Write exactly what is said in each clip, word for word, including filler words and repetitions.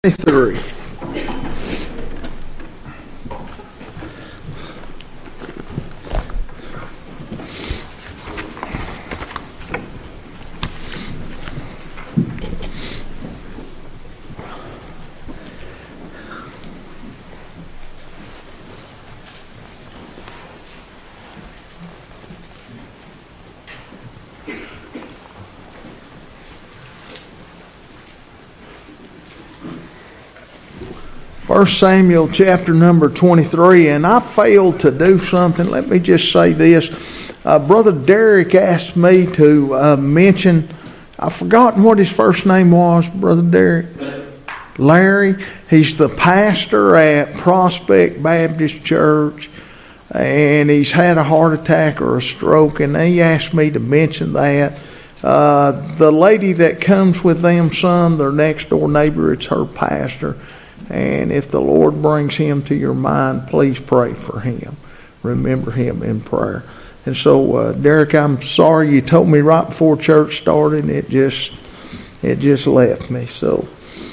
twenty-three. First Samuel chapter number twenty-three, and I failed to do something. Let me just say this. Uh, Brother Derek asked me to uh, mention, I've forgotten what his first name was, Brother Derek. Larry. He's the pastor at Prospect Baptist Church, and he's had a heart attack or a stroke, and he asked me to mention that. Uh, the lady that comes with them, son, their next door neighbor, it's her pastor. And if the Lord brings him to your mind, please pray for him. Remember him in prayer. And so, uh, Derek, I'm sorry you told me right before church started. It just, it just left me. So,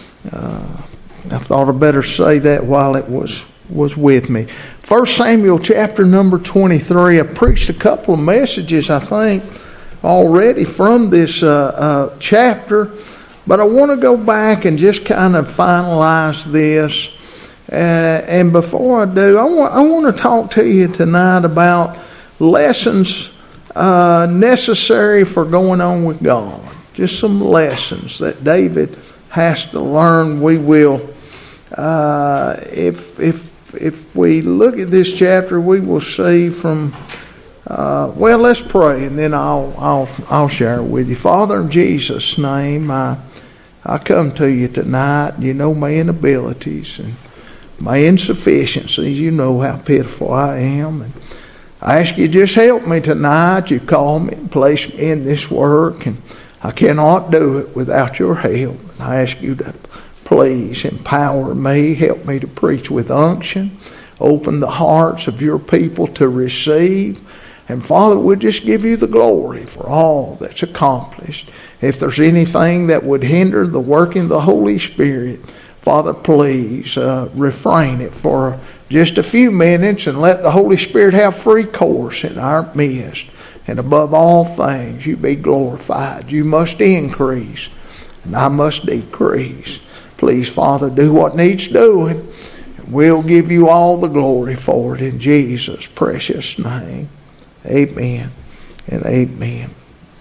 uh, I thought I'd better say that while it was was with me. First Samuel chapter number twenty-three. I preached a couple of messages, I think, already from this uh, uh, chapter. But I want to go back and just kind of finalize this. Uh, and before I do, I want, I want to talk to you tonight about lessons uh, necessary for going on with God. Just some lessons that David has to learn. We will, uh, if if if we look at this chapter, we will see from. Uh, well, let's pray, and then I'll I'll I'll share it with you. Father, in Jesus' name, I. I come to you tonight. You know my inabilities and my insufficiencies. You know how pitiful I am. And I ask you just help me tonight. You call me and place me in this work, and I cannot do it without your help. And I ask you to please empower me. Help me to preach with unction. Open the hearts of your people to receive. And Father, we'll just give you the glory for all that's accomplished. If there's anything that would hinder the working of the Holy Spirit, Father, please uh, refrain it for just a few minutes and let the Holy Spirit have free course in our midst. And above all things, you be glorified. You must increase, and I must decrease. Please, Father, do what needs doing, and we'll give you all the glory for it in Jesus' precious name. Amen and amen.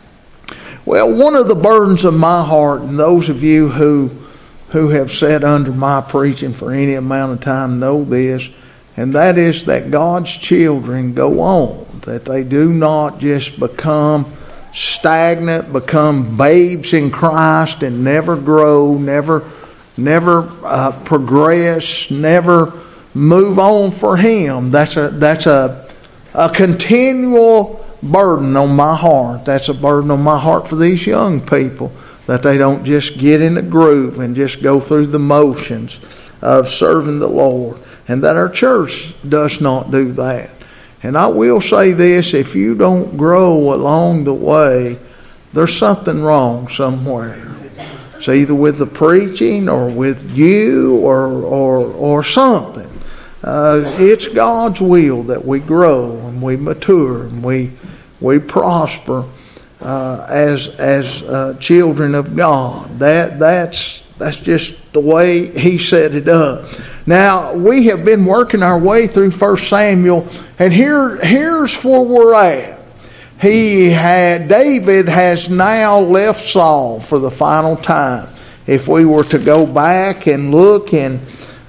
Well, one of the burdens of my heart, and those of you who who have sat under my preaching for any amount of time know this, and that is that God's children go on, that they do not just become stagnant, become babes in Christ and never grow, never never uh, progress, never move on for Him. That's a that's a a continual burden on my heart. That's a burden on my heart for these young people, that they don't just get in the groove and just go through the motions of serving the Lord, and that our church does not do that. And I will say this, if you don't grow along the way, there's something wrong somewhere. It's either with the preaching or with you or or, or something. Uh, it's God's will that we grow and we mature and we we prosper uh, as as uh, children of God. That that's that's just the way He set it up. Now we have been working our way through First Samuel, and here here's where we're at. He had David has now left Saul for the final time. If we were to go back and look in.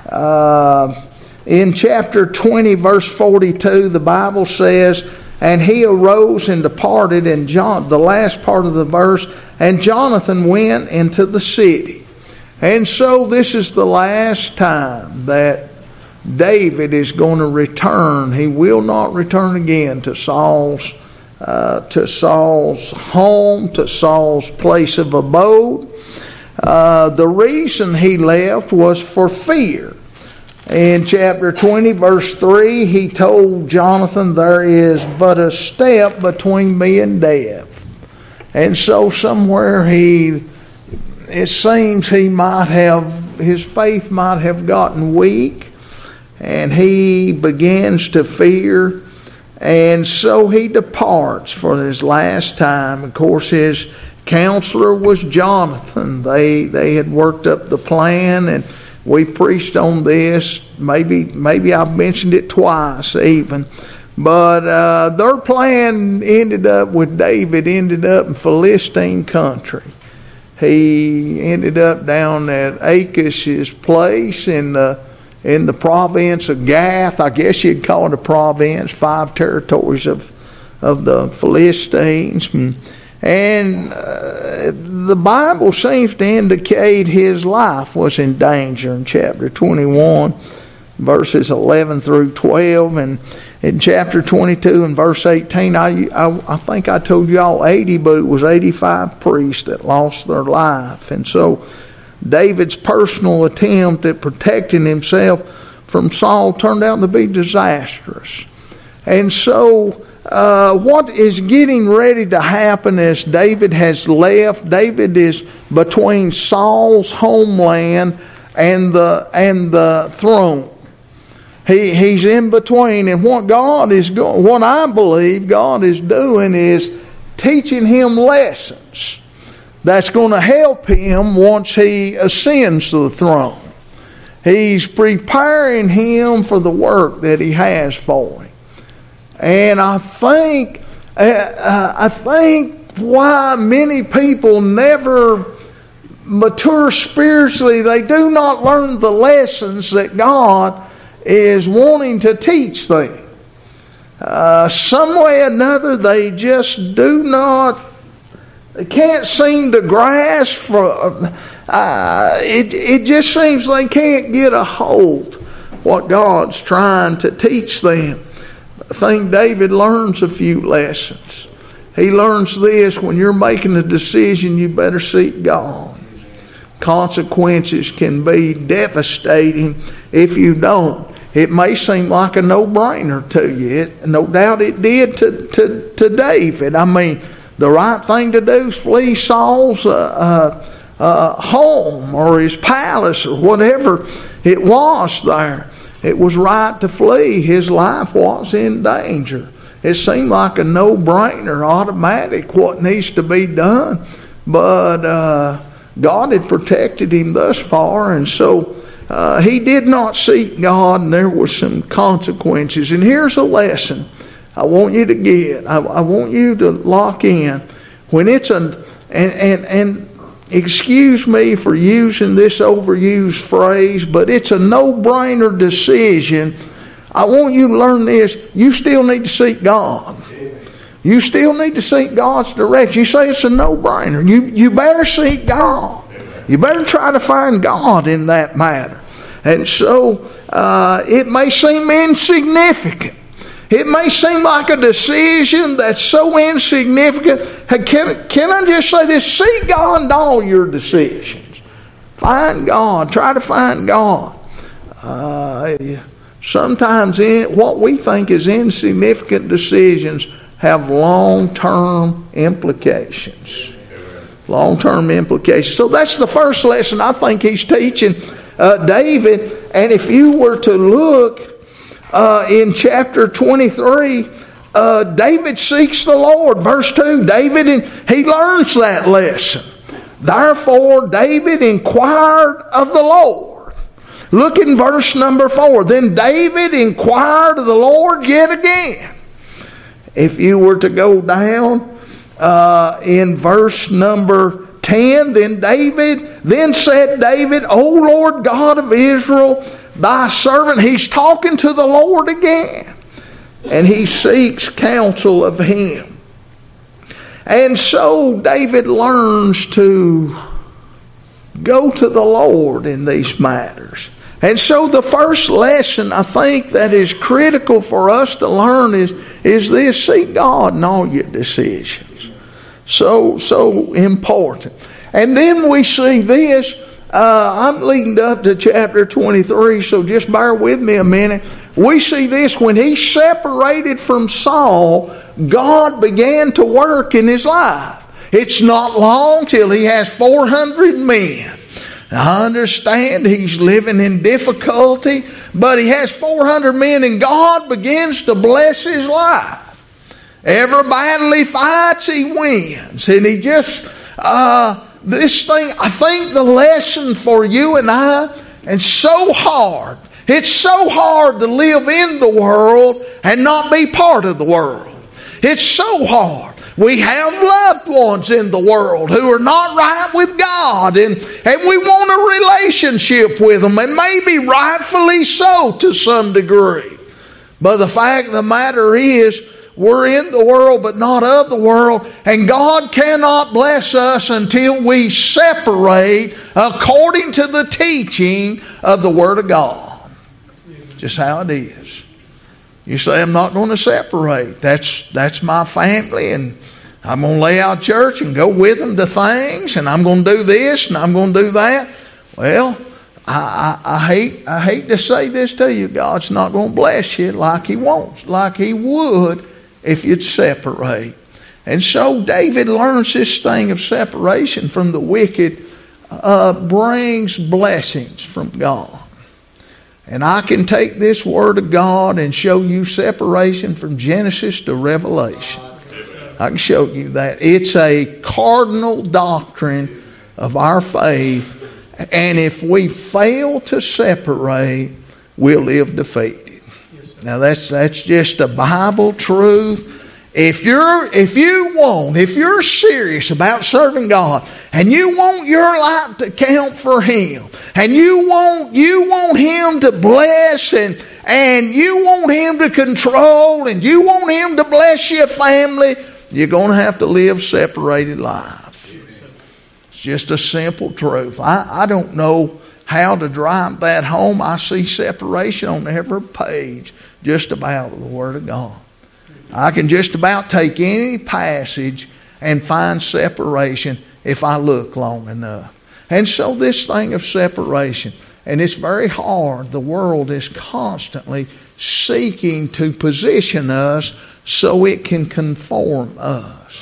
Uh, In chapter twenty, verse forty-two, the Bible says, and he arose and departed, and John, the last part of the verse, and Jonathan went into the city. And so this is the last time that David is going to return. He will not return again to Saul's, uh, to Saul's home, to Saul's place of abode. Uh, the reason he left was for fear. In chapter twenty, verse three, he told Jonathan, there is but a step between me and death. And so somewhere he, it seems he might have his faith might have gotten weak, and he begins to fear, and so he departs for his last time. Of course, his counselor was Jonathan. They they had worked up the plan, and we preached on this. Maybe maybe I've mentioned it twice even. But uh, their plan ended up with David, ended up in Philistine country. He ended up down at Achish's place in the, in the province of Gath. I guess you'd call it a province, five territories of, of the Philistines. And, and uh, the Bible seems to indicate his life was in danger in chapter twenty-one, verses eleven through twelve. And in chapter twenty-two and verse eighteen, I, I, I think I told you all eighty, but it was eighty-five priests that lost their life. And so David's personal attempt at protecting himself from Saul turned out to be disastrous. And so uh, what is getting ready to happen is David has left. David is between Saul's homeland and the and the throne. He he's in between, and what God is going, what I believe God is doing is teaching him lessons that's going to help him once he ascends to the throne. He's preparing him for the work that he has for him, and I think uh, I think why many people never mature spiritually, they do not learn the lessons that God is wanting to teach them. Uh, some way or another, they just do not, they can't seem to grasp. For, uh, it, it just seems they can't get a hold what God's trying to teach them. I think David learns a few lessons. He learns this: when you're making a decision, you better seek God. Consequences can be devastating if you don't. It may seem like a no-brainer to you. It, no doubt it did to, to, to David. I mean, the right thing to do is flee Saul's uh, uh, uh, home or his palace or whatever it was there. It was right to flee. His life was in danger. It seemed like a no-brainer, automatic, what needs to be done. But uh, God had protected him thus far, and so Uh, he did not seek God, and there were some consequences. And here's a lesson I want you to get. I, I want you to lock in. When it's a, and, and, and excuse me for using this overused phrase, but it's a no-brainer decision. I want you to learn this. You still need to seek God. You still need to seek God's direction. You say it's a no-brainer. You, you better seek God. You better try to find God in that matter. And so uh, it may seem insignificant. It may seem like a decision that's so insignificant. Hey, can, can I just say this? Seek God in all your decisions. Find God. Try to find God. Uh, sometimes in, what we think is insignificant decisions have long-term implications. Long-term implications. So that's the first lesson I think he's teaching uh, David. And if you were to look uh, in chapter twenty-three, uh, David seeks the Lord. Verse two, David, and he learns that lesson. Therefore, David inquired of the Lord. Look in verse number four. Then David inquired of the Lord yet again. If you were to go down Uh, in verse number ten, then David, then said David, O Lord God of Israel, thy servant, he's talking to the Lord again, and he seeks counsel of him. And so David learns to go to the Lord in these matters. And so the first lesson I think that is critical for us to learn is, is this: seek God in all your decisions. So, so important. And then we see this. Uh, I'm leading up to chapter twenty-three, so just bear with me a minute. We see this: when he separated from Saul, God began to work in his life. It's not long till he has four hundred men I understand he's living in difficulty, but he has four hundred men, and God begins to bless his life. Every battle he fights, he wins. And he just, uh, this thing, I think the lesson for you and I, and so hard, it's so hard to live in the world and not be part of the world. It's so hard. We have loved ones in the world who are not right with God, and, and we want a relationship with them, and maybe rightfully so to some degree. But the fact of the matter is, we're in the world but not of the world, and God cannot bless us until we separate according to the teaching of the Word of God. Just how it is. You say, I'm not going to separate. That's, that's my family, and I'm going to lay out church and go with them to things, and I'm going to do this and I'm going to do that. Well, I, I, I hate I hate to say this to you. God's not going to bless you like He wants, like He would if you'd separate. And so David learns this thing of separation from the wicked uh, brings blessings from God. And I can take this Word of God and show you separation from Genesis to Revelation. I can show you that. It's a cardinal doctrine of our faith. And if we fail to separate, we'll live defeated. Now that's that's just a Bible truth. If you're if you want, if you're serious about serving God, and you want your life to count for Him, and you want you want Him to bless, and and you want Him to control, and you want Him to bless your family, you're going to have to live separated lives. It's just a simple truth. I, I don't know how to drive that home. I see separation on every page just about the Word of God. I can just about take any passage and find separation if I look long enough. And so this thing of separation, and it's very hard. The world is constantly seeking to position us so it can conform us.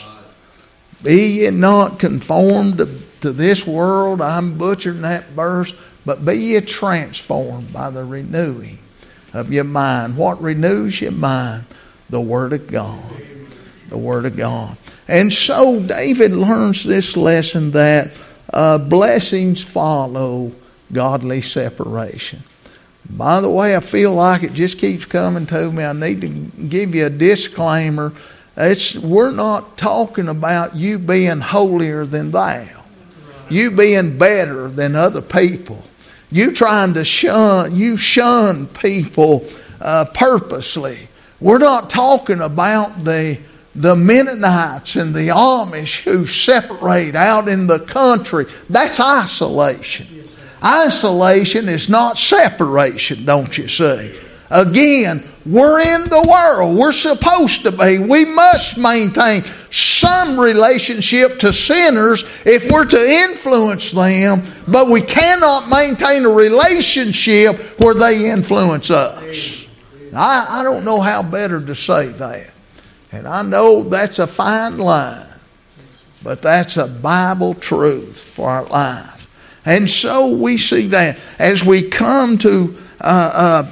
Be ye not conformed to, to this world. I'm butchering that verse. But be ye transformed by the renewing of your mind. What renews your mind? The Word of God. The Word of God. And so David learns this lesson that uh, blessings follow godly separation. By the way, I feel like it just keeps coming to me. I need to give you a disclaimer. It's, we're not talking about you being holier than thou. You being better than other people. You trying to shun, you shun people uh, purposely. We're not talking about the, the Mennonites and the Amish who separate out in the country. That's isolation. Isolation is not separation, don't you see? Again, we're in the world. We're supposed to be. We must maintain some relationship to sinners if we're to influence them, but we cannot maintain a relationship where they influence us. I, I don't know how better to say that. And I know that's a fine line, but that's a Bible truth for our life. And so we see that as we come to uh, uh,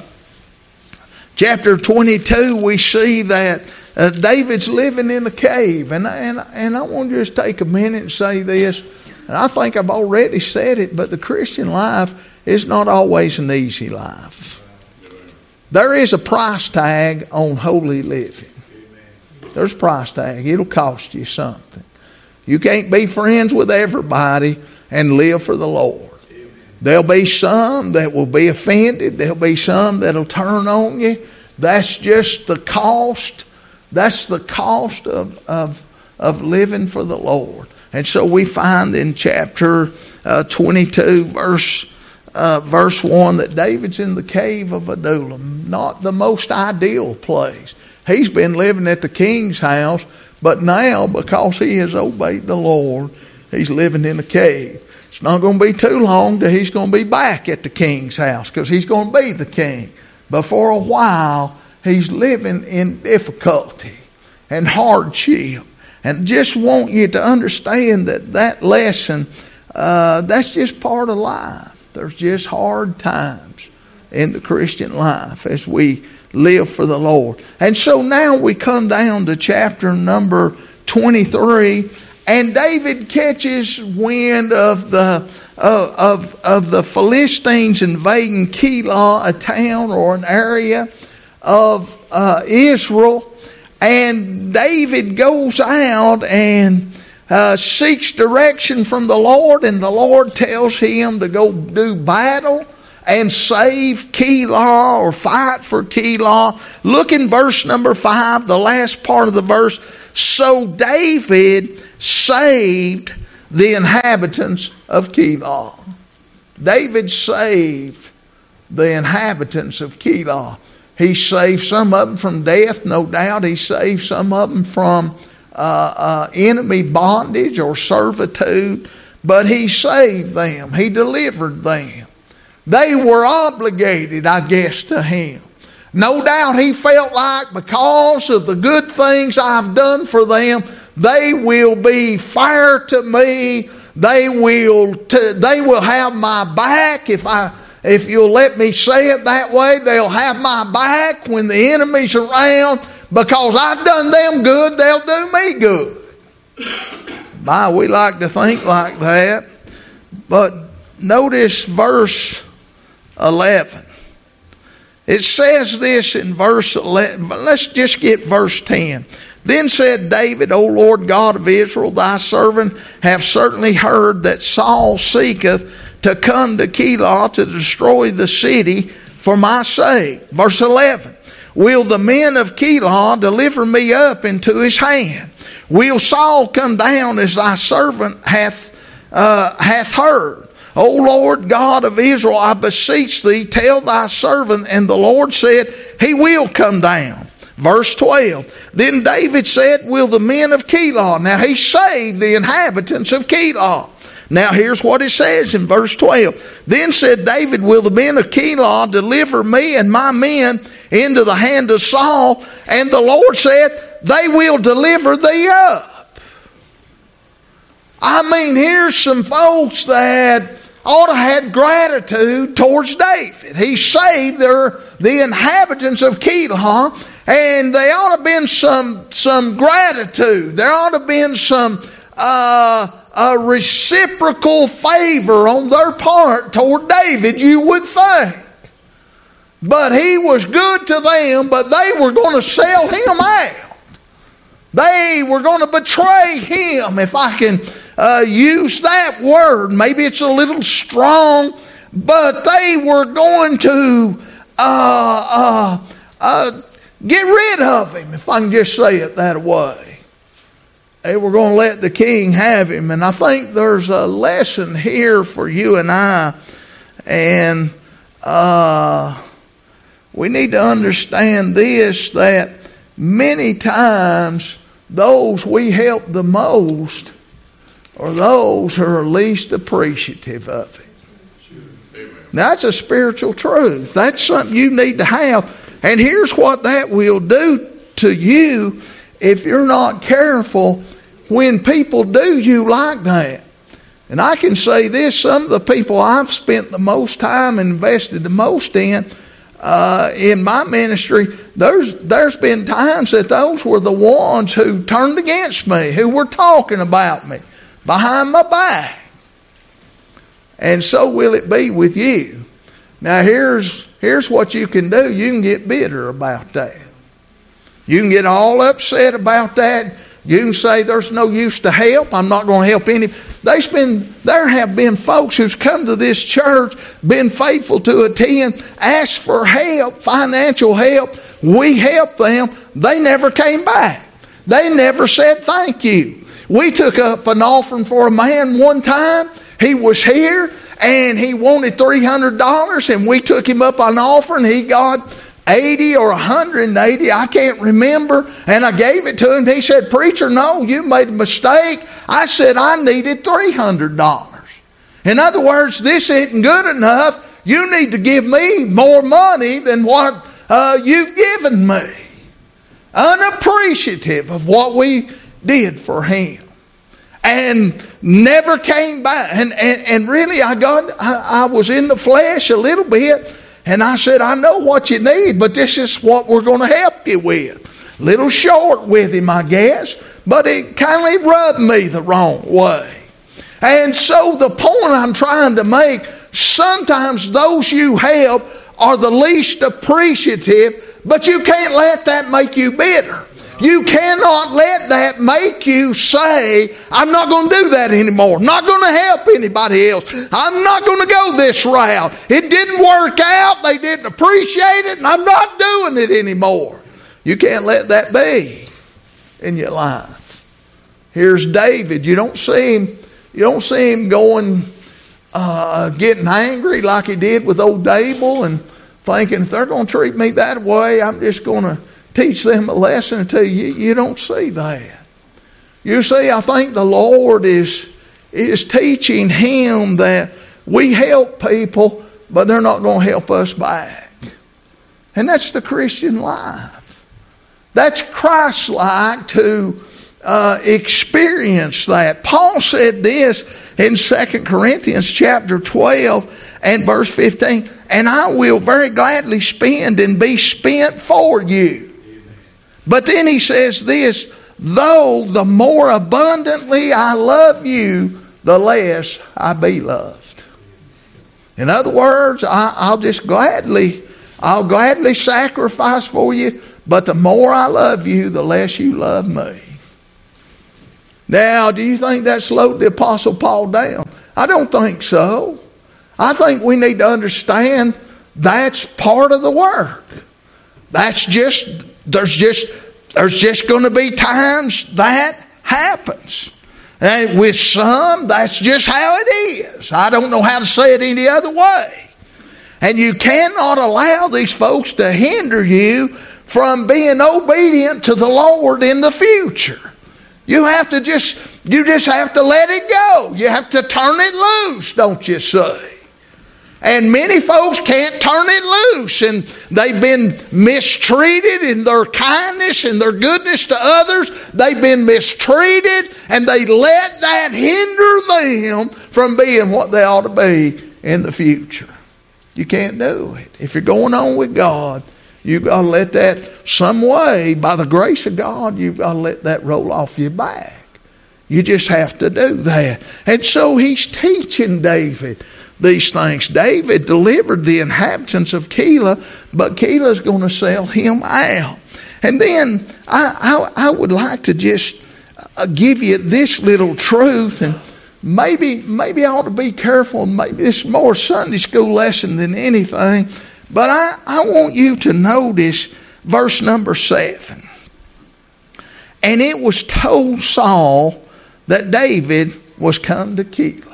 chapter twenty-two, we see that uh, David's living in a cave. And, and, and I want to just take a minute and say this. And I think I've already said it, but the Christian life is not always an easy life. There is a price tag on holy living. There's a price tag. It'll cost you something. You can't be friends with everybody and live for the Lord. There'll be some that will be offended. There'll be some that'll turn on you. That's just the cost. That's the cost of, of, of living for the Lord. And so we find in chapter uh, twenty-two, verse uh, verse one, that David's in the cave of Adullam. Not the most ideal place. He's been living at the king's house, but now because he has obeyed the Lord, he's living in a cave. It's not going to be too long till he's going to be back at the king's house because he's going to be the king. But for a while, he's living in difficulty and hardship. And just want you to understand that that lesson uh, that's just part of life. There's just hard times in the Christian life as we live for the Lord. And so now we come down to chapter number twenty-three, and David catches wind of the uh, of of the Philistines invading Keilah, a town or an area of uh, Israel, and David goes out and uh, seeks direction from the Lord, and the Lord tells him to go do battle and save Keilah or fight for Keilah. Look in verse number five, the last part of the verse. So David saved the inhabitants of Keilah. David saved the inhabitants of Keilah. He saved some of them from death, no doubt. He saved some of them from uh, uh, enemy bondage or servitude. But he saved them. He delivered them. They were obligated, I guess, to him. No doubt he felt like because of the good things I've done for them, they will be fair to me. They will t- they will have my back. If I if you'll let me say it that way, they'll have my back when the enemy's around. Because I've done them good, they'll do me good. My, we like to think like that. But notice verse eleven. It says this in verse eleven. Let's just get verse ten. Then said David, O Lord God of Israel, thy servant hath certainly heard that Saul seeketh to come to Keilah to destroy the city for my sake. Verse eleven. Will the men of Keilah deliver me up into his hand? Will Saul come down as thy servant hath uh, hath heard? O Lord God of Israel, I beseech thee, tell thy servant. And the Lord said, he will come down. Verse twelve. Then David said, will the men of Keilah. Now he saved the inhabitants of Keilah. Now here's what it says in verse twelve. Then said David, will the men of Keilah deliver me and my men into the hand of Saul? And the Lord said, they will deliver thee up. I mean, here's some folks that ought to have gratitude towards David. He saved their, the inhabitants of Keilah, and there ought to have been some, some gratitude. There ought to have been some uh, a reciprocal favor on their part toward David, you would think. But he was good to them, but they were going to sell him out. They were going to betray him, if I can uh, use that word. Maybe it's a little strong, but they were going to uh, uh, uh, get rid of him, if I can just say it that way. They were going to let the king have him. And I think there's a lesson here for you and I. And uh, we need to understand this, that many times those we help the most are those who are least appreciative of it. Amen. Now, that's a spiritual truth. That's something you need to have. And here's what that will do to you if you're not careful when people do you like that. And I can say this, some of the people I've spent the most time and invested the most in Uh, in my ministry, there's there's been times that those were the ones who turned against me, who were talking about me behind my back. And so will it be with you. Now here's here's what you can do. You can get bitter about that. You can get all upset about that. You can say there's no use to help. I'm not going to help any. There's been, there have been folks who's come to this church, been faithful to attend, asked for help, financial help. We helped them. They never came back. They never said thank you. We took up an offering for a man one time. He was here and he wanted three hundred dollars, and we took him up an offering. He got eighty or one hundred eighty, I can't remember, and I gave it to him. He said, preacher, no, you made a mistake. I said, I needed three hundred dollars. In other words, this isn't good enough. You need to give me more money than what uh, you've given me. Unappreciative of what we did for him. and never came back. And, and, and really, I got, I, I was in the flesh a little bit, and I said, I know what you need, but this is what we're going to help you with. Little short with him, I guess, but it kind of rubbed me the wrong way. And so the point I'm trying to make, sometimes those you help are the least appreciative, but you can't let that make you bitter. You cannot let that make you say, I'm not going to do that anymore. I'm not going to help anybody else. I'm not going to go this route. It didn't work out. They didn't appreciate it, and I'm not doing it anymore. You can't let that be in your life. Here's David. You don't see him, you don't see him going, uh, getting angry like he did with old Abel and thinking, if they're going to treat me that way, I'm just going to teach them a lesson until you, you don't see that. You see, I think the Lord is, is teaching him that we help people, but they're not going to help us back. And that's the Christian life. That's Christ-like to uh, experience that. Paul said this in Second Corinthians chapter twelve and verse fifteen, and I will very gladly spend and be spent for you. But then he says this, though the more abundantly I love you, the less I be loved. In other words, I, I'll just gladly, I'll gladly sacrifice for you, but the more I love you, the less you love me. Now, do you think that slowed the Apostle Paul down? I don't think so. I think we need to understand that's part of the work. That's just... There's just there's just going to be times that happens. And with some, that's just how it is. I don't know how to say it any other way. And you cannot allow these folks to hinder you from being obedient to the Lord in the future. You have to just, you just have to let it go. You have to turn it loose, don't you say? And many folks can't turn it loose, and they've been mistreated in their kindness and their goodness to others. They've been mistreated, and they let that hinder them from being what they ought to be in the future. You can't do it. If you're going on with God, you've got to let that some way, by the grace of God, you've got to let that roll off your back. You just have to do that. And so he's teaching David these things. David delivered the inhabitants of Keilah, but Keilah's going to sell him out. And then I, I, I would like to just uh, give you this little truth, and maybe maybe I ought to be careful. Maybe this is more Sunday school lesson than anything, but I, I want you to notice verse number seven. And it was told Saul that David was come to Keilah.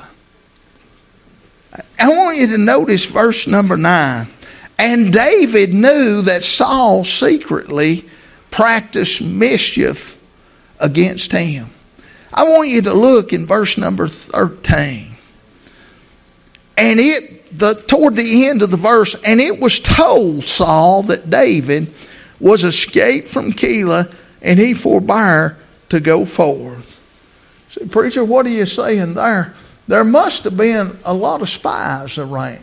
I want you to notice verse number nine. And David knew that Saul secretly practiced mischief against him. I want you to look in verse number thirteen. And it, the toward the end of the verse, and it was told Saul that David was escaped from Keilah, and he forbore to go forth. See, preacher, what are you saying there? There must have been a lot of spies around.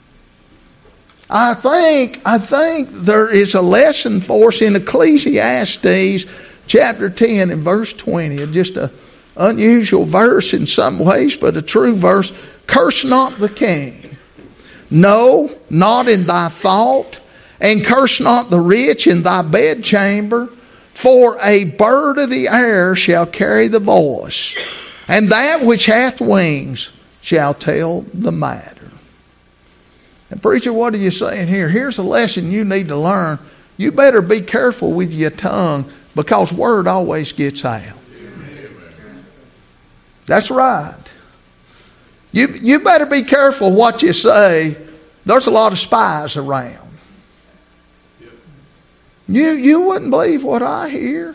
I think, I think there is a lesson for us in Ecclesiastes chapter ten and verse twenty. Just an unusual verse in some ways, but a true verse. Curse not the king. No, not in thy thought. And curse not the rich in thy bedchamber. For a bird of the air shall carry the voice, and that which hath wings shall tell the matter. And preacher, what are you saying here? Here's a lesson you need to learn. You better be careful with your tongue, because word always gets out. That's right. You, you better be careful what you say. There's a lot of spies around. You, you wouldn't believe what I hear.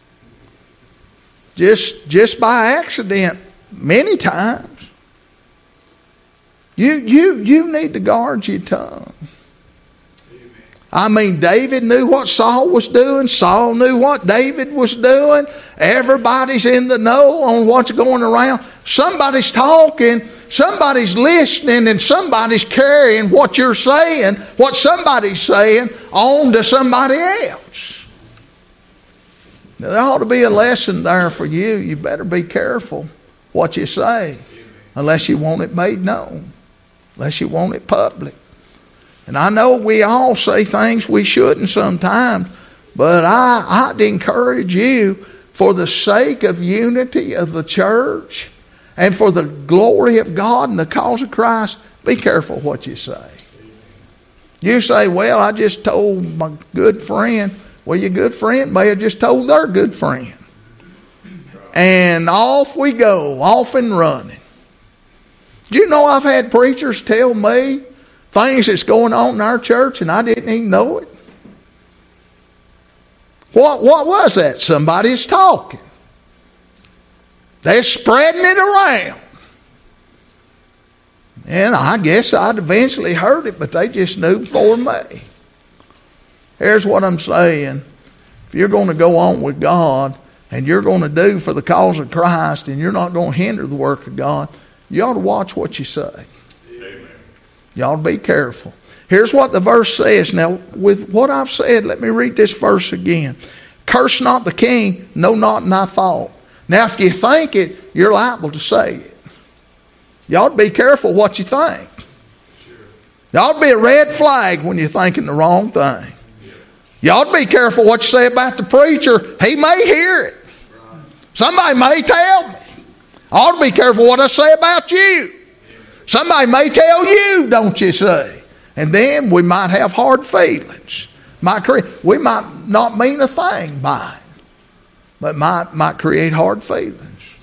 Just, just by accident, many times. You, you, you need to guard your tongue. I mean, David knew what Saul was doing. Saul knew what David was doing. Everybody's in the know on what's going around. Somebody's talking, somebody's listening, and somebody's carrying what you're saying, what somebody's saying, on to somebody else. Now, there ought to be a lesson there for you. You better be careful what you say, unless you want it made known, unless you want it public. And I know we all say things we shouldn't sometimes, but I, I'd encourage you, for the sake of unity of the church and for the glory of God and the cause of Christ, be careful what you say. You say, well, I just told my good friend. Well, your good friend may have just told their good friend. And off we go, off and running. Do you know I've had preachers tell me things that's going on in our church and I didn't even know it? What, what was that? Somebody's talking. They're spreading it around. And I guess I'd eventually heard it, but they just knew before me. Here's what I'm saying. If you're going to go on with God and you're going to do for the cause of Christ and you're not going to hinder the work of God, you ought to watch what you say. You ought to be careful. Here's what the verse says. Now, with what I've said, let me read this verse again. Curse not the king, know not in thy fault. Now, if you think it, you're liable to say it. You ought to be careful what you think. You ought to be a red flag when you're thinking the wrong thing. You ought to be careful what you say about the preacher. He may hear it. Somebody may tell me. I ought to be careful what I say about you. Somebody may tell you, don't you say? And then we might have hard feelings. Might create, we might not mean a thing by it, but might, might create hard feelings.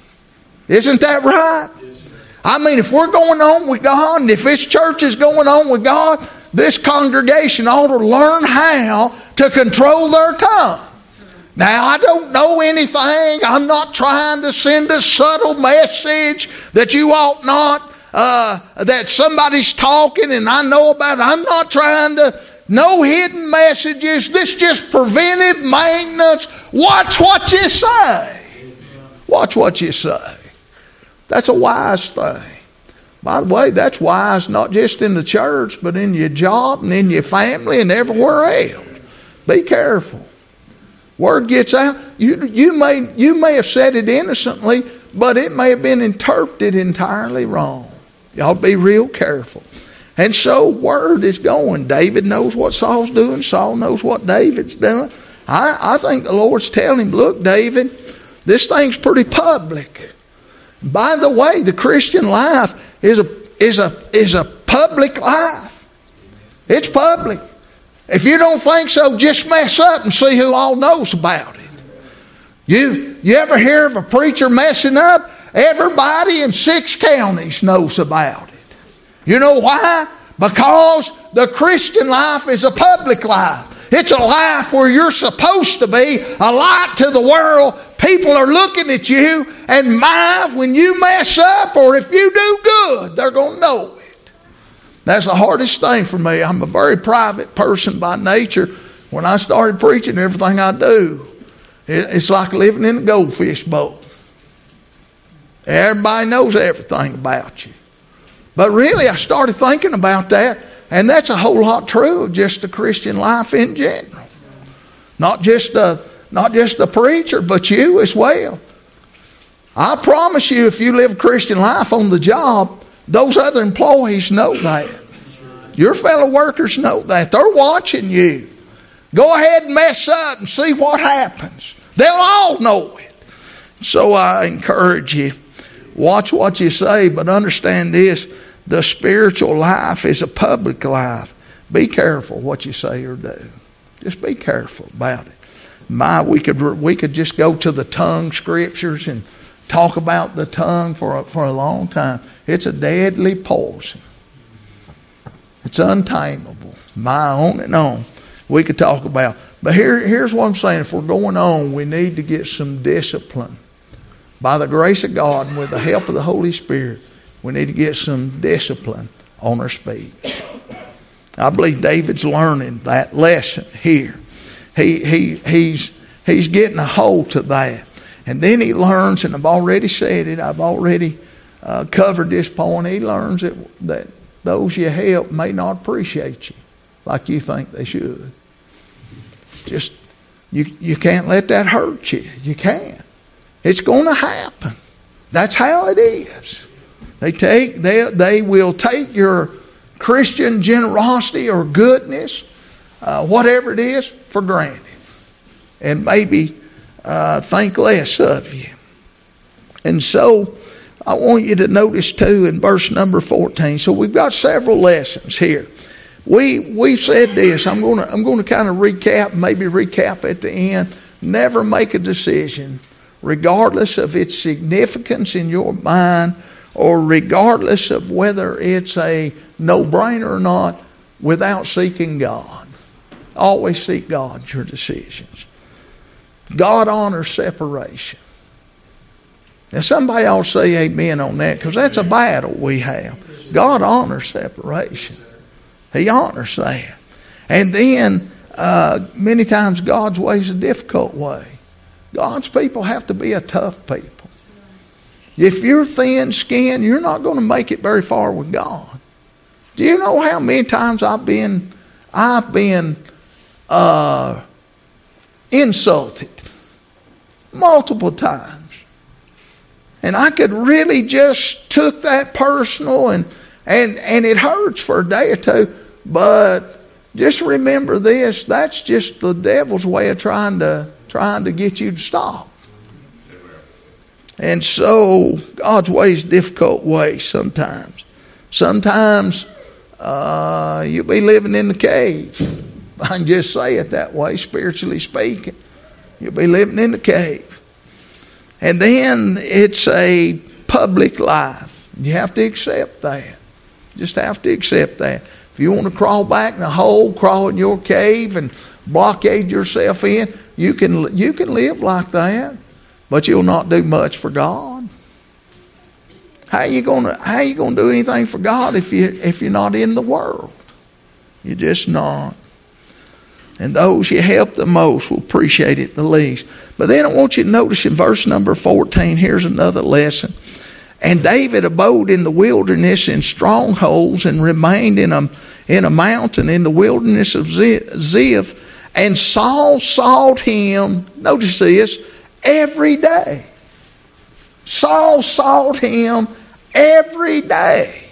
Isn't that right? I mean, if we're going on with God, and if this church is going on with God, this congregation ought to learn how to control their tongue. Now, I don't know anything. I'm not trying to send a subtle message that you ought not, uh, that somebody's talking and I know about it. I'm not trying to, no hidden messages. This just preventive maintenance. Watch what you say. Watch what you say. That's a wise thing. By the way, that's wise not just in the church, but in your job and in your family and everywhere else. Be careful. Word gets out. You, you, may, you may have said it innocently, but it may have been interpreted entirely wrong. Y'all be real careful. And so word is going. David knows what Saul's doing. Saul knows what David's doing. I, I think the Lord's telling him, look, David, this thing's pretty public. By the way, the Christian life is a, is a, is a public life. It's public. If you don't think so, just mess up and see who all knows about it. You, you ever hear of a preacher messing up? Everybody in six counties knows about it. You know why? Because the Christian life is a public life. It's a life where you're supposed to be a light to the world. People are looking at you, and my, when you mess up or if you do good, they're going to know it. That's the hardest thing for me. I'm a very private person by nature. When I started preaching, everything I do, it's like living in a goldfish bowl. Everybody knows everything about you. But really, I started thinking about that, and that's a whole lot true of just the Christian life in general. Not just the, not just the preacher, but you as well. I promise you, if you live a Christian life on the job, those other employees know that. Your fellow workers know that. They're watching you. Go ahead and mess up and see what happens. They'll all know it. So I encourage you, watch what you say, but understand this. The spiritual life is a public life. Be careful what you say or do. Just be careful about it. My, we could we could just go to the tongue scriptures and talk about the tongue for a, for a long time. It's a deadly poison. It's untamable. My, on and on. We could talk about. But here, here's what I'm saying. If we're going on, we need to get some discipline. By the grace of God and with the help of the Holy Spirit, we need to get some discipline on our speech. I believe David's learning that lesson here. He, he, he's, he's getting a hold to that. And then he learns, and I've already said it, I've already uh, covered this point. He learns that, that those you help may not appreciate you like you think they should. Just, you, you can't let that hurt you. You can't. It's going to happen. That's how it is. They take, they, they will take your Christian generosity or goodness, uh, whatever it is, for granted. And maybe uh, think less of you. And so I want you to notice too in verse number fourteen. So we've got several lessons here. We we said this. I'm going to I'm going to kind of recap, maybe recap at the end. Never make a decision, regardless of its significance in your mind, or regardless of whether it's a no-brainer or not, without seeking God. Always seek God in your decisions. God honors separation. Now somebody ought to say amen on that, because that's a battle we have. God honors separation. He honors that. And then uh, many times God's way is a difficult way. God's people have to be a tough people. If you're thin-skinned, you're not going to make it very far with God. Do you know how many times I've been, I've been uh, insulted? Multiple times. And I could really just took that personal, and, and, and it hurts for a day or two. But just remember this, that's just the devil's way of trying to, trying to get you to stop. And so God's way is a difficult way sometimes. Sometimes uh, you'll be living in the cave. I can just say it that way, spiritually speaking. You'll be living in the cave. And then it's a public life. You have to accept that. Just have to accept that. If you want to crawl back in a hole, crawl in your cave and blockade yourself in, you can, you can live like that. But you'll not do much for God. How you gonna how you gonna do anything for God if you if you're not in the world? You're just not. And those you help the most will appreciate it the least. But then I want you to notice in verse number fourteen, here's another lesson. And David abode in the wilderness in strongholds, and remained in a in a mountain in the wilderness of Ziph. And Saul sought him. Notice this. Every day. Saul sought him every day.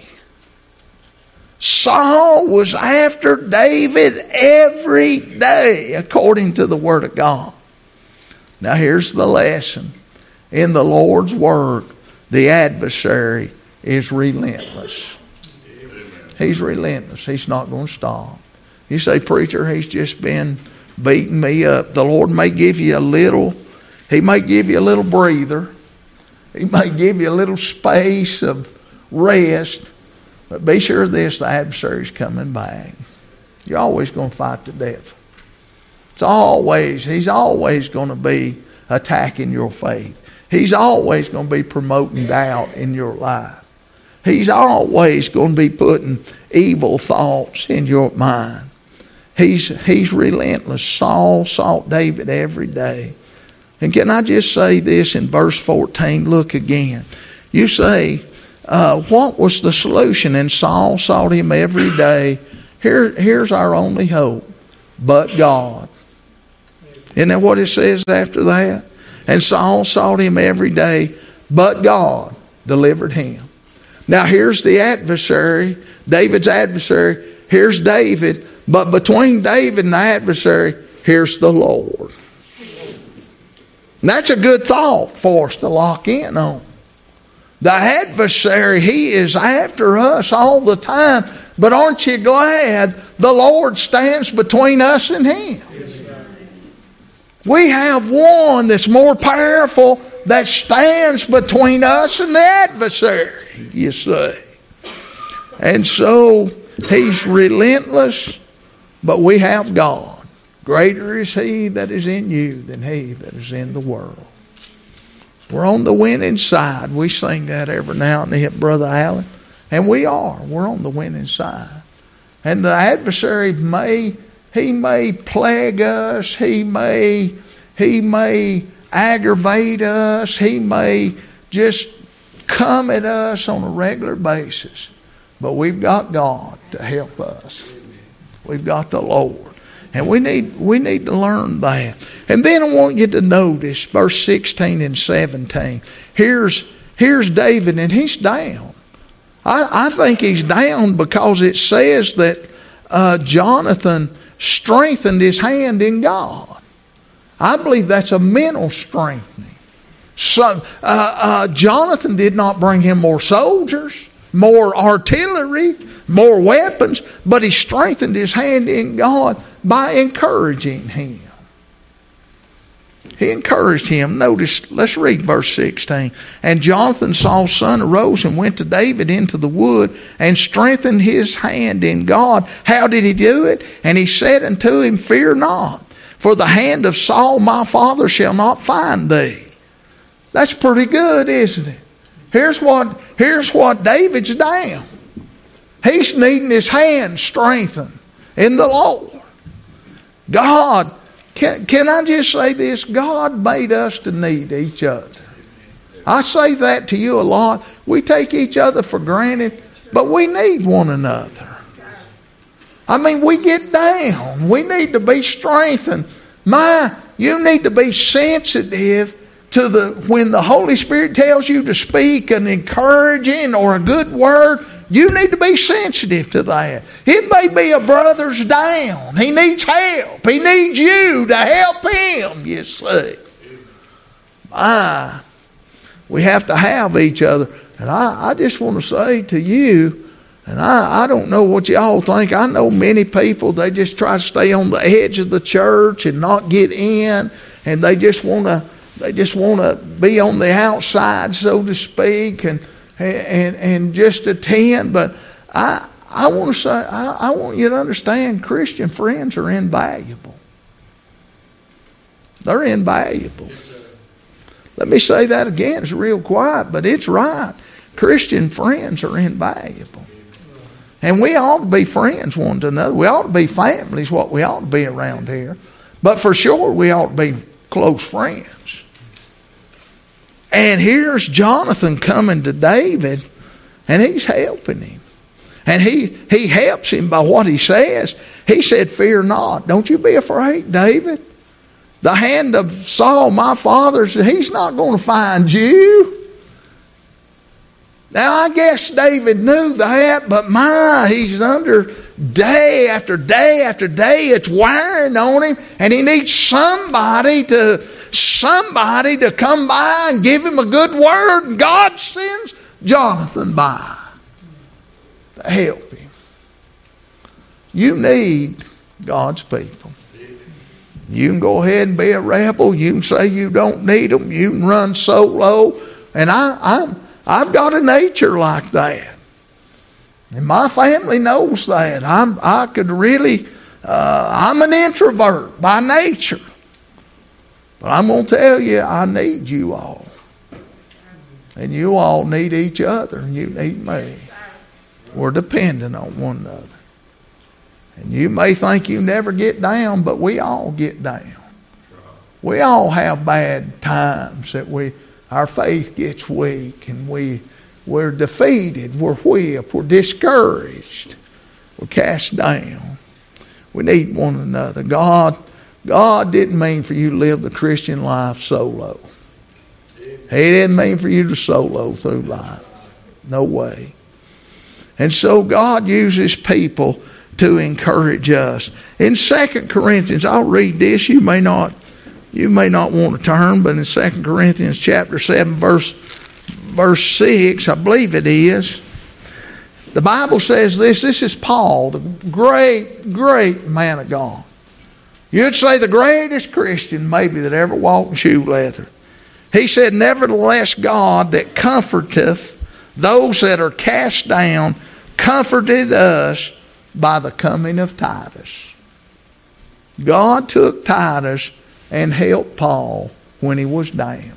Saul was after David every day, according to the Word of God. Now here's the lesson. In the Lord's Word, the adversary is relentless. He's relentless. He's not going to stop. You say, preacher, he's just been beating me up. The Lord may give you a little He may give you a little breather. He may give you a little space of rest. But be sure of this, the adversary's coming back. You're always going to fight the devil. It's always, he's always going to be attacking your faith. He's always going to be promoting doubt in your life. He's always going to be putting evil thoughts in your mind. He's, he's relentless. Saul sought David every day. And can I just say this in verse fourteen? Look again. You say, uh, what was the solution? And Saul sought him every day. Here, here's our only hope. But God. Isn't that what it says after that? And Saul sought him every day. But God delivered him. Now here's the adversary. David's adversary. Here's David. But between David and the adversary, here's the Lord. And that's a good thought for us to lock in on. The adversary, he is after us all the time. But aren't you glad the Lord stands between us and him? We have one that's more powerful that stands between us and the adversary, you see. And so he's relentless, but we have God. Greater is he that is in you than he that is in the world. We're on the winning side. We sing that every now and then, Brother Allen. And we are. We're on the winning side. And the adversary may, he may plague us, he may, he may aggravate us, he may just come at us on a regular basis. But we've got God to help us. We've got the Lord. And we need we need to learn that. And then I want you to notice verse sixteen and seventeen. Here's here's David, and he's down. I, I think he's down because it says that uh, Jonathan strengthened his hand in God. I believe that's a mental strengthening. So, uh, uh, Jonathan did not bring him more soldiers, more artillery, more weapons, but he strengthened his hand in God by encouraging him. He encouraged him. Notice, let's read verse sixteen. And Jonathan, Saul's son, arose and went to David into the wood and strengthened his hand in God. How did he do it? And he said unto him, Fear not, for the hand of Saul my father shall not find thee. That's pretty good, isn't it? Here's what, here's what David's down. He's needing his hand strengthened in the Lord. God, can, can I just say this? God made us to need each other. I say that to you a lot. We take each other for granted, but we need one another. I mean, we get down. We need to be strengthened. My, you need to be sensitive to the when the Holy Spirit tells you to speak an encouraging or a good word. You need to be sensitive to that. It may be a brother's down. He needs help. He needs you to help him, you see. Ah, we have to have each other. And I, I just want to say to you, and I, I don't know what y'all think. I know many people, they just try to stay on the edge of the church and not get in. And they just want to they just want to be on the outside, so to speak, and And, and just attend. But I I want to say, I, I want you to understand, Christian friends are invaluable. They're invaluable. Let me say that again. It's real quiet, but it's right. Christian friends are invaluable. And we ought to be friends one to another. We ought to be families, what we ought to be around here. But for sure, we ought to be close friends. And here's Jonathan coming to David, and he's helping him. And he, he helps him by what he says. He said, Fear not. Don't you be afraid, David. The hand of Saul, my father, he's not going to find you. Now, I guess David knew that, but my, he's under day after day after day. It's wearing on him, and he needs somebody to... somebody to come by and give him a good word, and God sends Jonathan by to help him. You need God's people. You can go ahead and be a rebel. You can say you don't need them. You can run solo. And I, I'm, I've got a nature like that. And my family knows that. I'm, I could really, uh, I'm an introvert by nature. But I'm going to tell you, I need you all. And you all need each other, and you need me. We're dependent on one another. And you may think you never get down, but we all get down. We all have bad times that we, our faith gets weak, and we, we're defeated, we're whipped, we're discouraged, we're cast down. We need one another. God God didn't mean for you to live the Christian life solo. He didn't mean for you to solo through life. No way. And so God uses people to encourage us. In Second Corinthians, I'll read this. You may not, you may not want to turn, but in Second Corinthians chapter seven, verse, verse six, I believe it is, the Bible says this. This is Paul, the great, great man of God. You'd say the greatest Christian maybe that ever walked in shoe leather. He said, Nevertheless, God that comforteth those that are cast down comforted us by the coming of Titus. God took Titus and helped Paul when he was down.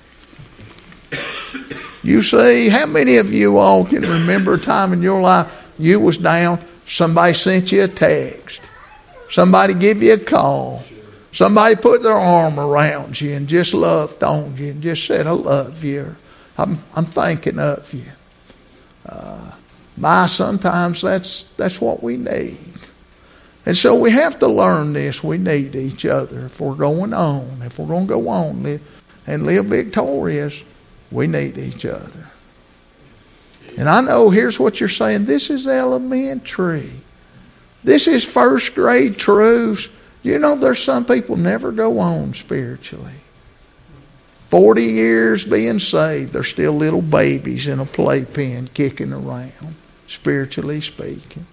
You see, how many of you all can remember a time in your life you was down, somebody sent you a text. Somebody give you a call. Somebody put their arm around you and just loved on you and just said, I love you. I'm, I'm thinking of you. Uh, my, sometimes that's, that's what we need. And so we have to learn this. We need each other. If we're going on, if we're going to go on live, and live victorious, we need each other. And I know, here's what you're saying. This is elementary. This is first grade truths. You know, there's some people never go on spiritually. Forty years being saved, they're still little babies in a playpen kicking around, spiritually speaking.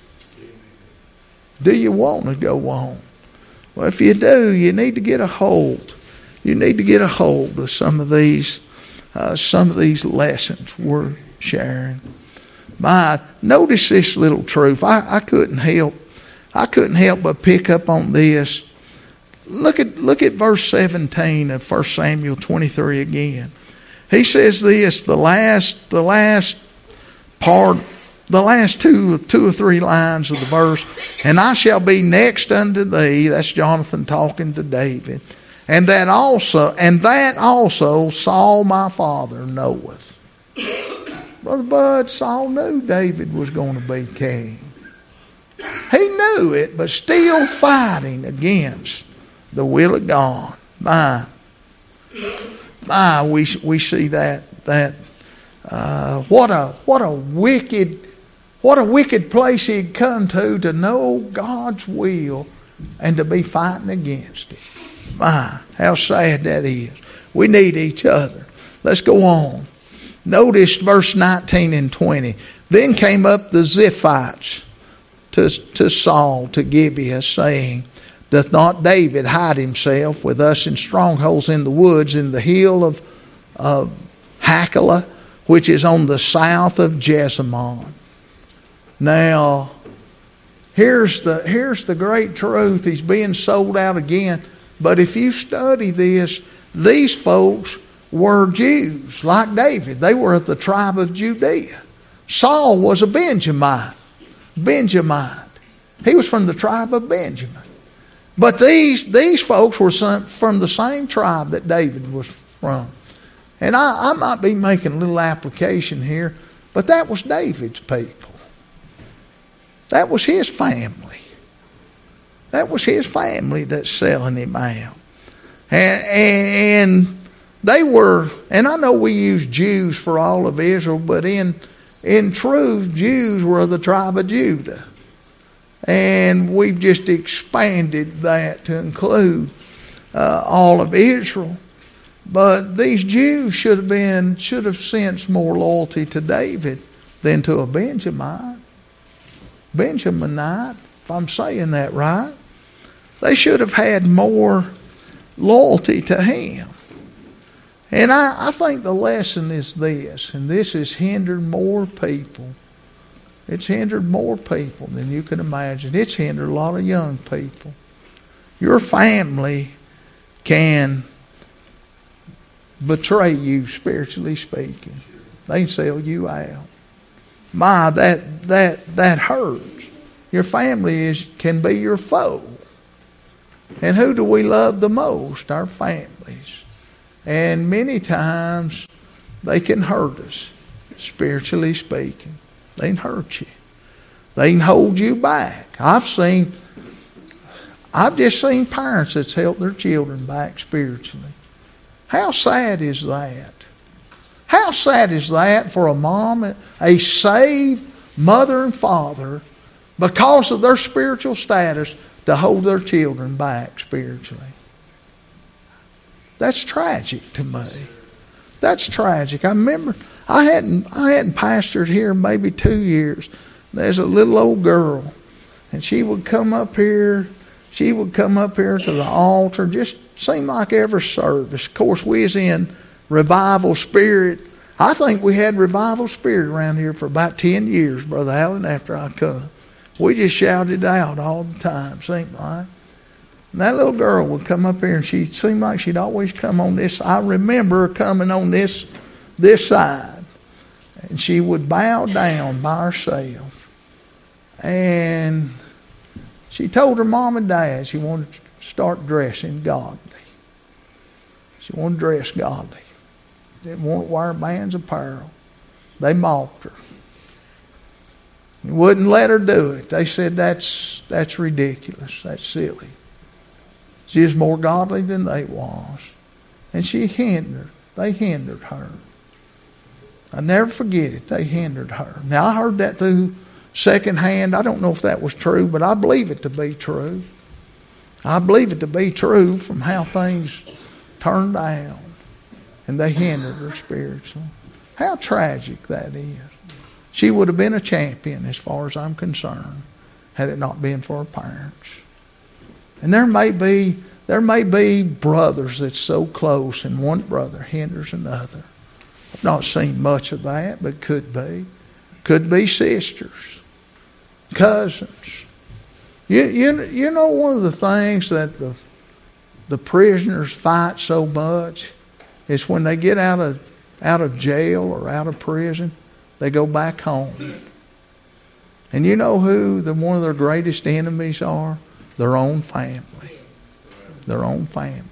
Do you want to go on? Well, if you do, you need to get a hold. You need to get a hold of some of these, uh, some of these lessons we're sharing. My, notice this little truth. I, I couldn't help. I couldn't help but pick up on this. Look at look at verse seventeen of First Samuel twenty-three again. He says this, the last the last part, the last two two or three lines of the verse, and I shall be next unto thee. That's Jonathan talking to David. And that also, and that also Saul my father knoweth. Brother Bud, Saul knew David was going to be king. He knew it, but still fighting against the will of God. My, my, we we see that that uh, what a what a wicked what a wicked place he'd come to to know God's will and to be fighting against it. My, how sad that is. We need each other. Let's go on. Notice verse nineteen and twenty. Then came up the Ziphites to, to Saul, to Gibeah, saying, doth not David hide himself with us in strongholds in the woods in the hill of, of Hachilah, which is on the south of Jezimon? Now, here's the, here's the great truth. He's being sold out again. But if you study this, these folks were Jews like David. They were of the tribe of Judea. Saul was a Benjamite. Benjamite. He was from the tribe of Benjamin. But these, these folks were some, from the same tribe that David was from. And I, I might be making a little application here, but that was David's people. That was his family. That was his family that's selling him out. And, and they were, and I know we use Jews for all of Israel, but in, in truth, Jews were of the tribe of Judah. And we've just expanded that to include uh, all of Israel. But these Jews should have been, should have sensed more loyalty to David than to a Benjamite. Benjaminite, if I'm saying that right. They should have had more loyalty to him. And I, I think the lesson is this, and this has hindered more people. It's hindered more people than you can imagine. It's hindered a lot of young people. Your family can betray you, spiritually speaking. They can sell you out. My, that that that hurts. Your family is can be your foe. And who do we love the most? Our families. And many times they can hurt us, spiritually speaking. They can hurt you. They can hold you back. I've seen, I've just seen parents that's held their children back spiritually. How sad is that? How sad is that for a mom, a saved mother and father, because of their spiritual status, to hold their children back spiritually? That's tragic to me. That's tragic. I remember I hadn't I hadn't pastored here maybe two years. There's a little old girl, and she would come up here. She would come up here to the altar. Just seemed like every service. Of course, we was in revival spirit. I think we had revival spirit around here for about ten years, Brother Allen. After I come, we just shouted out all the time. Seemed like. And that little girl would come up here, and she seemed like she'd always come on this. I remember her coming on this this side, and she would bow down by herself And she told her mom and dad she wanted to start dressing godly. She wanted to dress godly. Didn't want to wear man's apparel. They mocked her. They wouldn't let her do it. They said, that's that's ridiculous. That's silly. She is more godly than they was. And she hindered. They hindered her. I never forget it. They hindered her. Now, I heard that through secondhand. I don't know if that was true, but I believe it to be true. I believe it to be true from how things turned out. And they hindered her spiritually. How tragic that is. She would have been a champion as far as I'm concerned had it not been for her parents. And there may be there may be brothers that's so close and one brother hinders another. I've not seen much of that, but could be. Could be sisters, cousins. You, you, you know one of the things that the, the prisoners fight so much is when they get out of out of jail or out of prison, they go back home. And you know who the one of their greatest enemies are? Their own family. Their own family.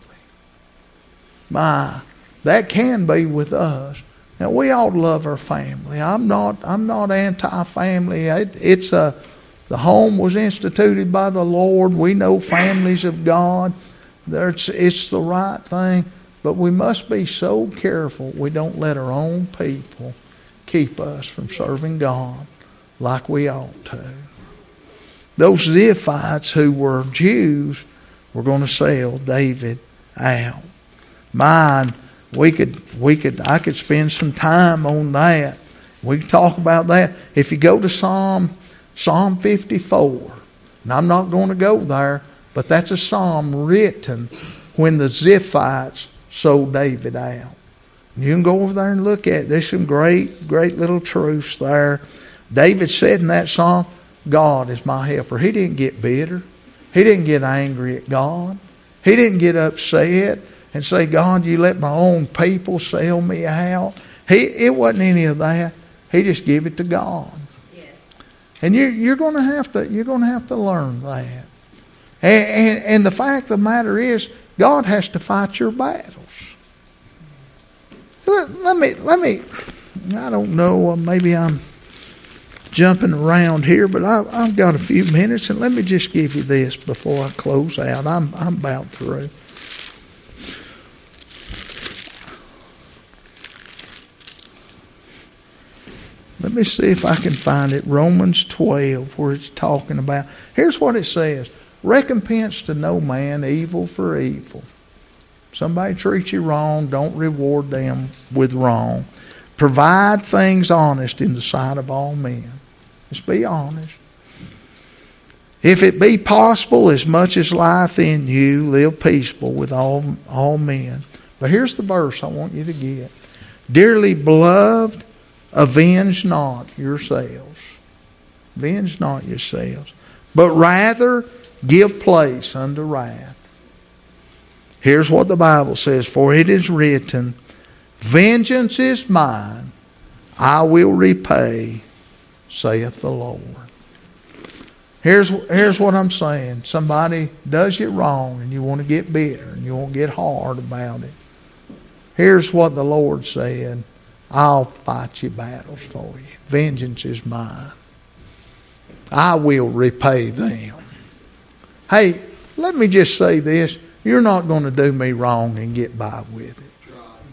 My, that can be with us. Now we all love our family. I'm not. I'm not anti-family. It, it's a. The home was instituted by the Lord. We know families of God. There's, it's the right thing. But we must be so careful we don't let our own people keep us from serving God like we ought to. Those Ziphites who were Jews were going to sell David out. Mine, we could, we could, I could spend some time on that. We could talk about that. If you go to Psalm, Psalm fifty-four, and I'm not going to go there, but that's a psalm written when the Ziphites sold David out. You can go over there and look at it. There's some great, great little truths there. David said in that song, God is my helper. He didn't get bitter. He didn't get angry at God. He didn't get upset and say, God, you let my own people sell me out. He, it wasn't any of that. He just gave it to God. Yes. And you, you're going to have to, you're going to have to learn that. And, and, and the fact of the matter is, God has to fight your battles. Let, let me, let me, I don't know, maybe I'm jumping around here, but I, I've got a few minutes, and let me just give you this before I close out. I'm, I'm about through. Let me see if I can find it. Romans twelve, where it's talking about. Here's what it says. Recompense to no man evil for evil. Somebody treats you wrong, don't reward them with wrong. Provide things honest in the sight of all men. Just be honest. If it be possible, as much as lieth in you, live peaceable with all, all men. But here's the verse I want you to get. Dearly beloved, avenge not yourselves. Avenge not yourselves. But rather give place unto wrath. Here's what the Bible says. For it is written, vengeance is mine, I will repay, saith the Lord. Here's, here's what I'm saying. Somebody does you wrong and you want to get bitter and you want to get hard about it. Here's what the Lord said. I'll fight your battles for you. Vengeance is mine. I will repay them. Hey, let me just say this. You're not going to do me wrong and get by with it.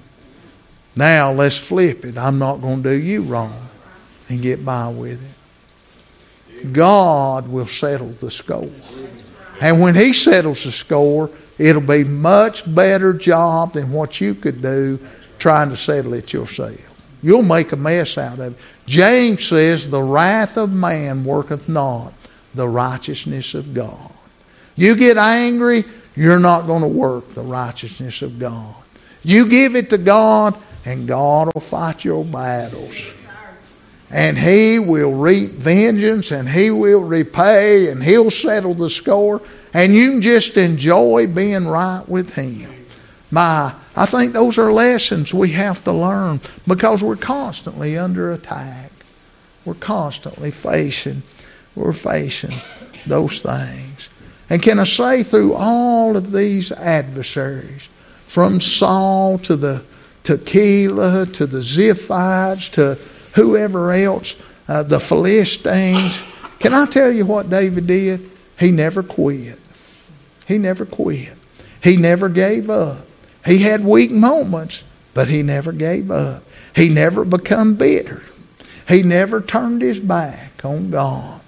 Now let's flip it. I'm not going to do you wrong and get by with it. God will settle the score. And when He settles the score, it'll be much better job than what you could do trying to settle it yourself. You'll make a mess out of it. James says, the wrath of man worketh not the righteousness of God. You get angry, you're not going to work the righteousness of God. You give it to God, and God will fight your battles. And He will reap vengeance, and He will repay, and He'll settle the score. And you can just enjoy being right with Him. My, I think those are lessons we have to learn, because we're constantly under attack. We're constantly facing we're facing those things. And can I say, through all of these adversaries, from Saul to the to Keilah to the Ziphites to whoever else, uh, the Philistines, can I tell you what David did? He never quit. He never quit. He never gave up. He had weak moments, but he never gave up. He never become bitter. He never turned his back on God.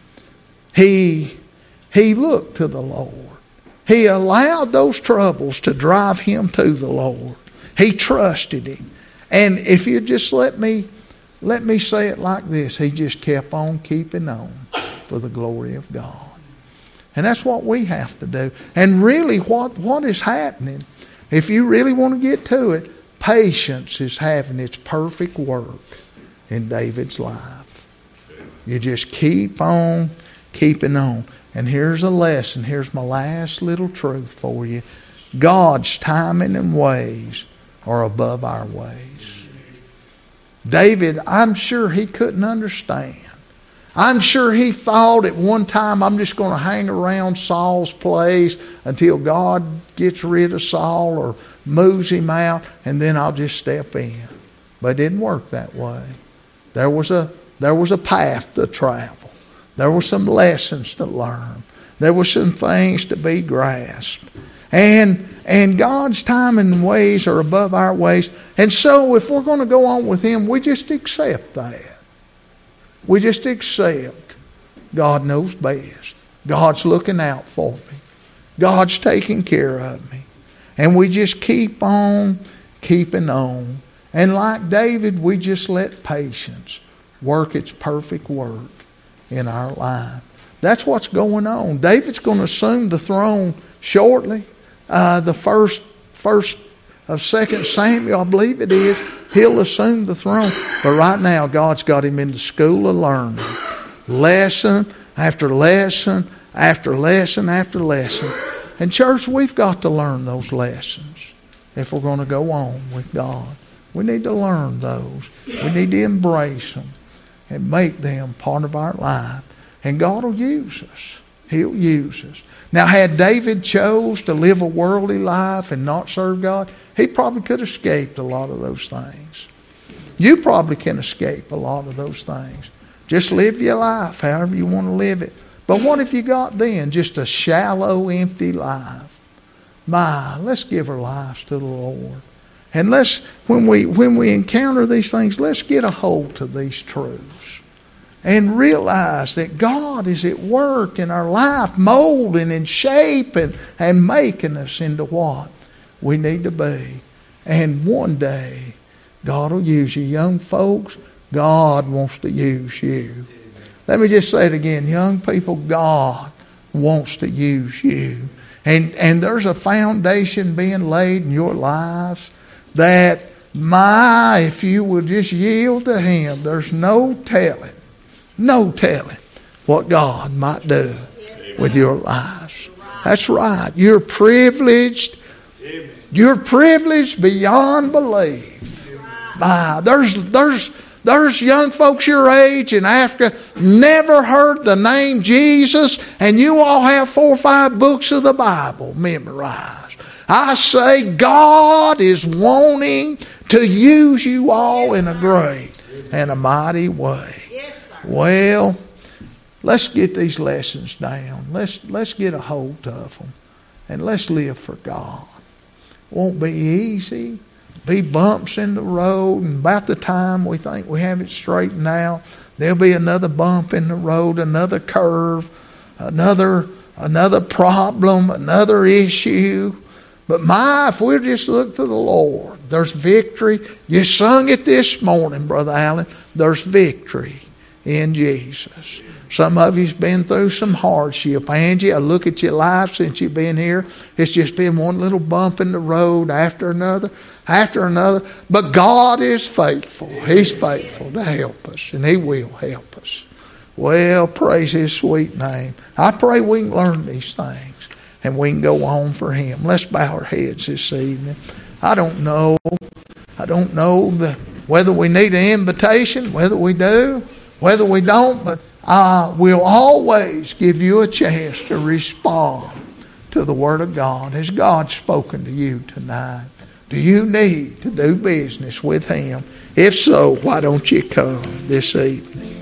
He, he looked to the Lord. He allowed those troubles to drive him to the Lord. He trusted Him. And if you just let me, let me say it like this, he just kept on keeping on for the glory of God. And that's what we have to do. And really what, what is happening, if you really want to get to it, patience is having its perfect work in David's life. You just keep on keeping on. And here's a lesson. Here's my last little truth for you. God's timing and ways are above our ways. David, I'm sure he couldn't understand. I'm sure he thought at one time, I'm just going to hang around Saul's place until God gets rid of Saul or moves him out, and then I'll just step in. But it didn't work that way. There was a, there was a path to travel. There were some lessons to learn. There were some things to be grasped. And, and God's time and ways are above our ways. And so if we're going to go on with Him, we just accept that. We just accept God knows best. God's looking out for me. God's taking care of me. And we just keep on keeping on. And like David, we just let patience work its perfect work in our life. That's what's going on. David's going to assume the throne shortly. Uh, the first, first of Second Samuel, I believe it is, he'll assume the throne. But right now, God's got him in the school of learning. Lesson after lesson after lesson after lesson. And church, we've got to learn those lessons if we're going to go on with God. We need to learn those. We need to embrace them and make them part of our life. And God will use us. He'll use us. Now, had David chose to live a worldly life and not serve God, he probably could have escaped a lot of those things. You probably can escape a lot of those things. Just live your life however you want to live it. But what if you got then just a shallow, empty life? My, let's give our lives to the Lord. And let's, when we when we encounter these things, let's get a hold to these truths. And realize that God is at work in our life, molding and shaping and making us into what we need to be. And one day, God will use you. Young folks, God wants to use you. Let me just say it again. Young people, God wants to use you. And, and there's a foundation being laid in your lives that, my, if you will just yield to Him, there's no telling, no telling what God might do with your lives. That's right. You're privileged. You're privileged beyond belief. My, there's, there's, there's young folks your age in Africa never heard the name Jesus, and you all have four or five books of the Bible memorized. I say God is wanting to use you all in a great and a mighty way. Yes, sir. Well, let's get these lessons down. Let's let's get a hold of them, and let's live for God. Won't be easy. Be bumps in the road, and about the time we think we have it straightened out, there'll be another bump in the road, another curve, another another problem, another issue. But my, if we'll just look to the Lord, there's victory. You sung it this morning, Brother Allen. There's victory in Jesus. Some of you's been through some hardship. Angie, I look at your life since you've been here. It's just been one little bump in the road after another, after another. But God is faithful. He's faithful to help us, and He will help us. Well, praise His sweet name. I pray we can learn these things and we can go on for Him. Let's bow our heads this evening. I don't know. I don't know the, whether we need an invitation, whether we do, whether we don't, but I will always give you a chance to respond to the Word of God. Has God spoken to you tonight? Do you need to do business with Him? If so, why don't you come this evening?